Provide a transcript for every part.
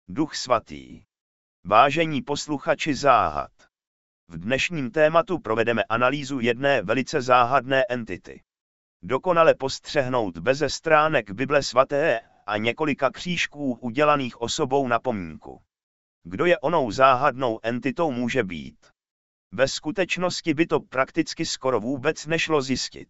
Duch svatý. Vážení posluchači záhad. V dnešním tématu provedeme analýzu jedné velice záhadné entity. Dokonale postřehnout beze stránek Bible svaté a několika křížků udělaných osobou na pomínku. Kdo je onou záhadnou entitou může být? Ve skutečnosti by to prakticky skoro vůbec nešlo zjistit.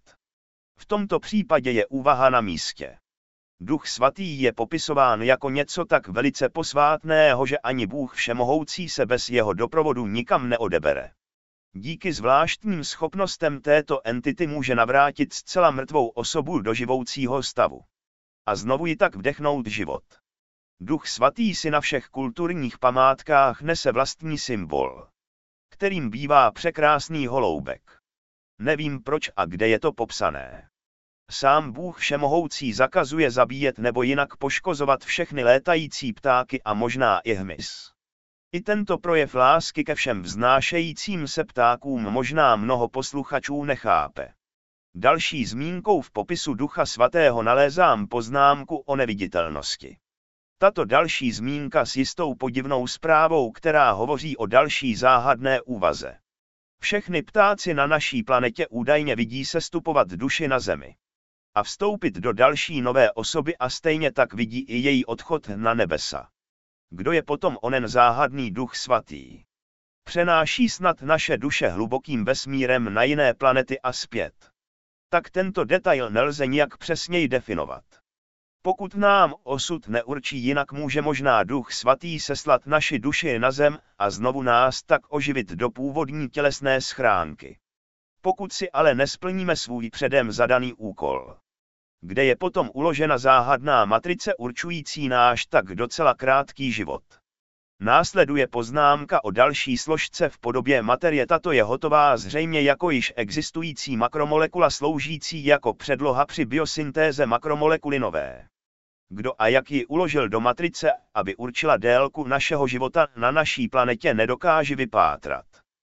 V tomto případě je úvaha na místě. Duch svatý je popisován jako něco tak velice posvátného, že ani Bůh všemohoucí se bez jeho doprovodu nikam neodebere. Díky zvláštním schopnostem této entity může navrátit zcela mrtvou osobu do živoucího stavu. A znovu ji tak vdechnout život. Duch svatý si na všech kulturních památkách nese vlastní symbol, kterým bývá překrásný holoubek. Nevím proč a kde je to popsané. Sám Bůh všemohoucí zakazuje zabíjet nebo jinak poškozovat všechny létající ptáky a možná i hmyz. I tento projev lásky ke všem vznášejícím se ptákům možná mnoho posluchačů nechápe. Další zmínkou v popisu Ducha svatého nalézám poznámku o neviditelnosti. Tato další zmínka s jistou podivnou zprávou, která hovoří o další záhadné úvaze. Všechny ptáci na naší planetě údajně vidí sestupovat duši na zemi a vstoupit do další nové osoby a stejně tak vidí i její odchod na nebesa. Kdo je potom onen záhadný Duch svatý? Přenáší snad naše duše hlubokým vesmírem na jiné planety a zpět. Tak tento detail nelze nijak přesněji definovat. Pokud nám osud neurčí jinak, může možná Duch svatý seslat naši duši na zem a znovu nás tak oživit do původní tělesné schránky. Pokud si ale nesplníme svůj předem zadaný úkol. Kde je potom uložena záhadná matrice určující náš tak docela krátký život. Následuje poznámka o další složce v podobě materie. Tato je hotová zřejmě jako již existující makromolekula sloužící jako předloha při biosyntéze makromolekuly nové. Kdo a jak ji uložil do matrice, aby určila délku našeho života na naší planetě, nedokáže vypátrat.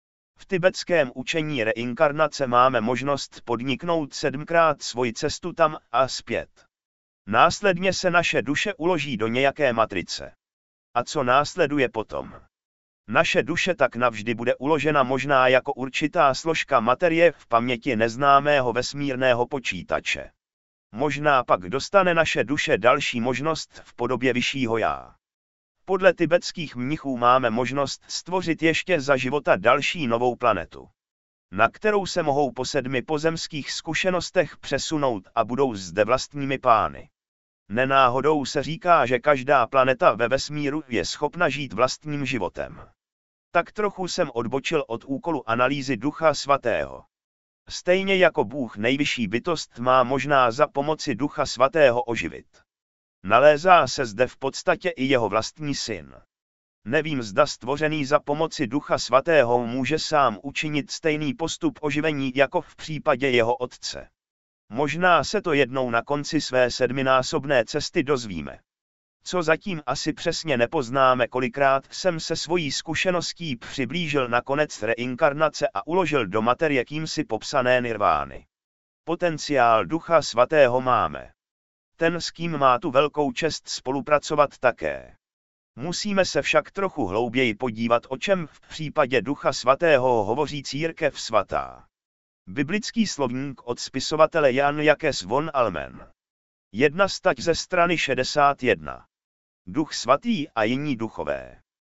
V tibetském učení reinkarnace máme možnost podniknout 7krát svoji cestu tam a zpět. Následně se naše duše uloží do nějaké matrice. A co následuje potom? Naše duše tak navždy bude uložena možná jako určitá složka materie v paměti neznámého vesmírného počítače. Možná pak dostane naše duše další možnost v podobě vyššího já. Podle tibetských mnichů máme možnost stvořit ještě za života další novou planetu, na kterou se mohou po 7 pozemských zkušenostech přesunout a budou zde vlastními pány. Nenáhodou se říká, že každá planeta ve vesmíru je schopna žít vlastním životem. Tak trochu jsem odbočil od úkolu analýzy Ducha svatého. Stejně jako Bůh nejvyšší bytost má možná za pomoci Ducha svatého oživit. Nalézá se zde v podstatě i jeho vlastní syn. Nevím, zda stvořený za pomoci Ducha svatého může sám učinit stejný postup oživení jako v případě jeho otce. Možná se to jednou na konci své 7násobné cesty dozvíme. Co zatím asi přesně nepoznáme, kolikrát jsem se svojí zkušeností přiblížil na konec reinkarnace a uložil do materie kýmsi popsané nirvány. Potenciál Ducha svatého máme. Ten, s kým má tu velkou čest spolupracovat, také. Musíme se však trochu hlouběji podívat, o čem v případě Ducha svatého hovoří Církev svatá. Biblický slovník od spisovatele Jan Jakes von Almen. 1 stať ze strany 61. Duch svatý a jiní duchové.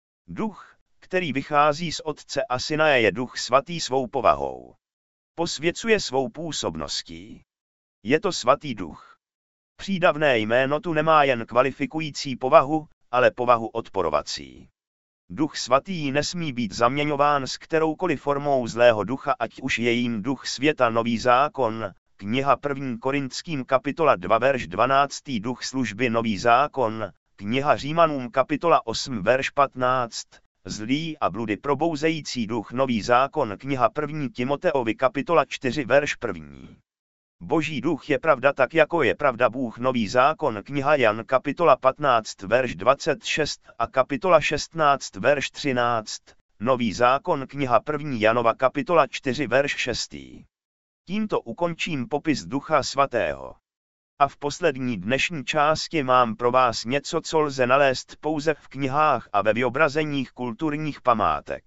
Duch, který vychází z Otce a Syna, je Duch svatý svou povahou. Posvěcuje svou působností. Je to svatý duch. Přídavné jméno tu nemá jen kvalifikující povahu, ale povahu odporovací. Duch svatý nesmí být zaměňován s kteroukoliv formou zlého ducha, ať už je jím duch světa. Nový zákon, kniha 1. Korinským kapitola 2 verš 12. Duch služby. Nový zákon, kniha Římanům kapitola 8 verš 15. Zlý a bludy probouzející duch. Nový zákon, kniha 1. Timoteovi kapitola 4 verš 1. Boží duch je pravda tak, jako je pravda Bůh. Nový zákon, kniha Jan kapitola 15 verš 26 a kapitola 16 verš 13. Nový zákon, kniha 1. Janova kapitola 4 verš 6. Tímto ukončím popis Ducha svatého. A v poslední dnešní části mám pro vás něco, co lze nalézt pouze v knihách a ve vyobrazeních kulturních památek.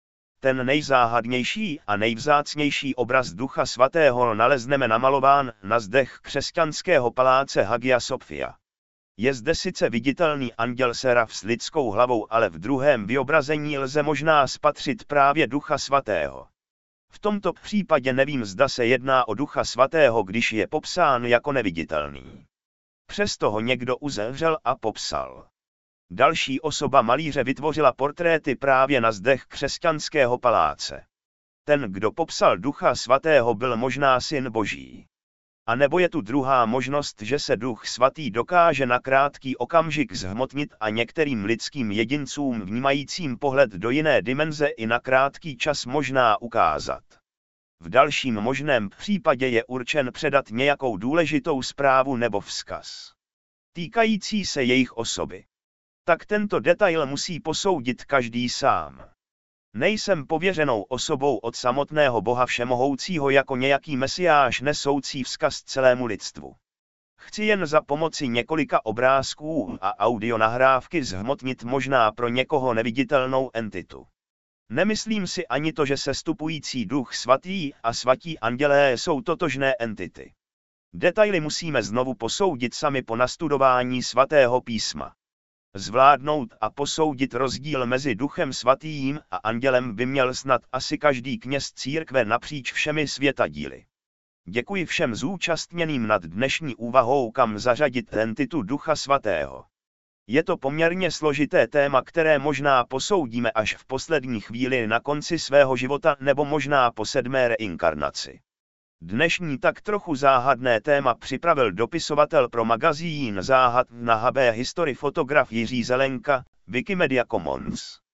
Ten nejzáhadnější a nejvzácnější obraz Ducha Svatého nalezneme namalován na zdech křesťanského paláce Hagia Sophia. Je zde sice viditelný anděl Seraf s lidskou hlavou, ale v druhém vyobrazení lze možná spatřit právě Ducha Svatého. V tomto případě nevím, zda se jedná o Ducha Svatého, když je popsán jako neviditelný. Přesto ho někdo uzavřel a popsal. Další osoba malíře vytvořila portréty právě na zdech křesťanského paláce. Ten, kdo popsal Ducha Svatého, byl možná Syn Boží. A nebo je tu druhá možnost, že se Duch Svatý dokáže na krátký okamžik zhmotnit a některým lidským jedincům vnímajícím pohled do jiné dimenze i na krátký čas možná ukázat. V dalším možném případě je určen předat nějakou důležitou zprávu nebo vzkaz týkající se jejich osoby. Tak tento detail musí posoudit každý sám. Nejsem pověřenou osobou od samotného Boha Všemohoucího jako nějaký mesiáš nesoucí vzkaz celému lidstvu. Chci jen za pomoci několika obrázků a audionahrávky zhmotnit možná pro někoho neviditelnou entitu. Nemyslím si ani to, že sestupující Duch Svatý a svatí andělé jsou totožné entity. Detaily musíme znovu posoudit sami po nastudování svatého písma. Zvládnout a posoudit rozdíl mezi Duchem Svatým a andělem by měl snad asi každý kněz církve napříč všemi světadíly. Děkuji všem zúčastněným nad dnešní úvahou, kam zařadit entitu Ducha Svatého. Je to poměrně složité téma, které možná posoudíme až v poslední chvíli na konci svého života nebo možná po 7. reinkarnaci. Dnešní tak trochu záhadné téma připravil dopisovatel pro magazín Záhad na HB History fotograf Jiří Zelenka, Wikimedia Commons.